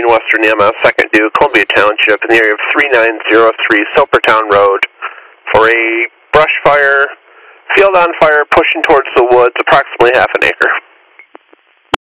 13 Western Yamaha 2nd due, Columbia Township, in the area of 3903 Silvertown Road for a brush fire, field on fire, pushing towards the woods, approximately half an acre.